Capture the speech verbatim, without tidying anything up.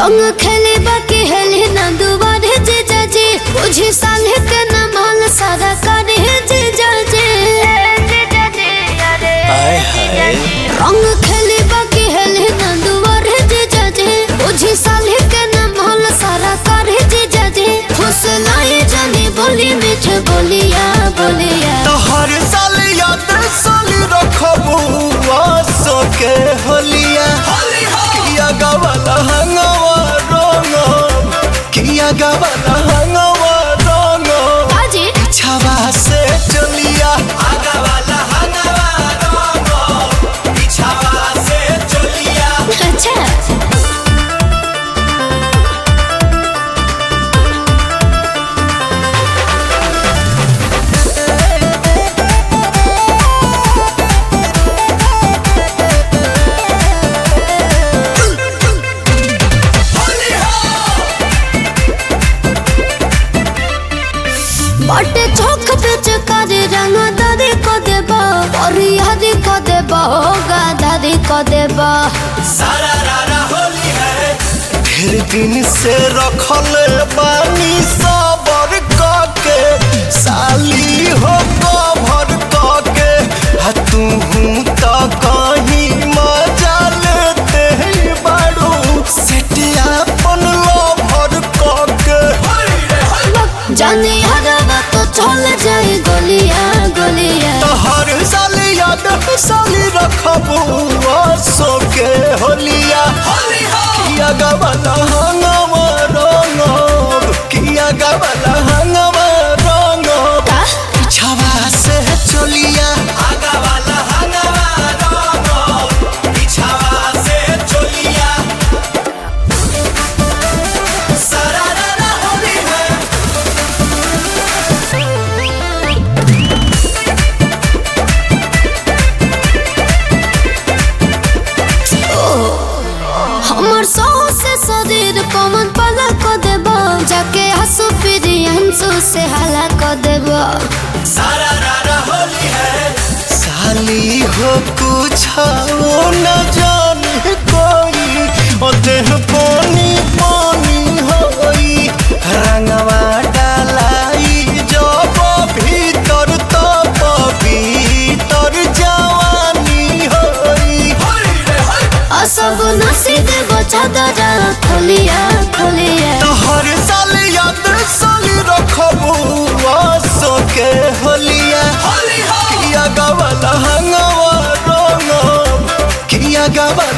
रंग खेले बाकी हेले ना दुबारे जे जाजे बुझी साले के ना माल सारा करे जे जाजे हाय हाय रंग खेले बाकी हेले ना दुबारे जे जाजे बुझी साले के ना माल सारा करे जे जाजे फुसलाए जाने बोली मीठ बोलिया बोलिया तो हर साल याद साली रखबू आसो के होलिया किया गवाला हंगवा रंग किया गवाला हंगवा रंग बाजी छावा से चलिया आगा वाला हंगवा रंग छावा से चलिया। अच्छा बटे चौक पे चकारे रंग दादी को देबा और यादी को देबा होगा दादी को देबा सारा रारा होली है ढेर दिन से रखल बानी सबर के साली हो कभर के हा तू तो कहीं मजा लेते ही बारू सेट अपन लभर के जाने हरवा तो चल जाए गोलिया गोलिया तो हर साल याद साली रखबू आसो के होलिया किया गवाला हंगवा रंग किया गवाला हंगवा रंग छावा से चलिया आगा वाला हंगवा रंग छावा से चलिया सारा रारा होली है हमर सौ से सदीर पवन पला को देबा जाके हंसू फिरी हंसू से हला को देबा सारा रारा होली है साली हो कुछ न जाने कोई ओ देह पानी पानी होई रंगवा डालाई जब भीतर तब भीतर जवानी होई असब नसी देबो चादरा खोलिया खोलिया तो हर साल याद साली रखबू आसो के होलिया किया गवाला हंगवा रंग किया गवाला